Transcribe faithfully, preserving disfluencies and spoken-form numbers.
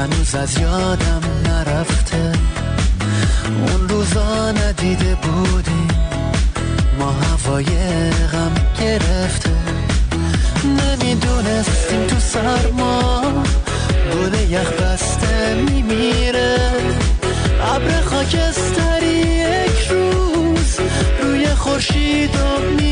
هنوز از یادم نرفته اون روزا ندیده بودیم ما هوای غم گرفته نمیدونستیم تو سرما گل یخ بسته میمیره ابر خاکستری یک روز روی خورشید و می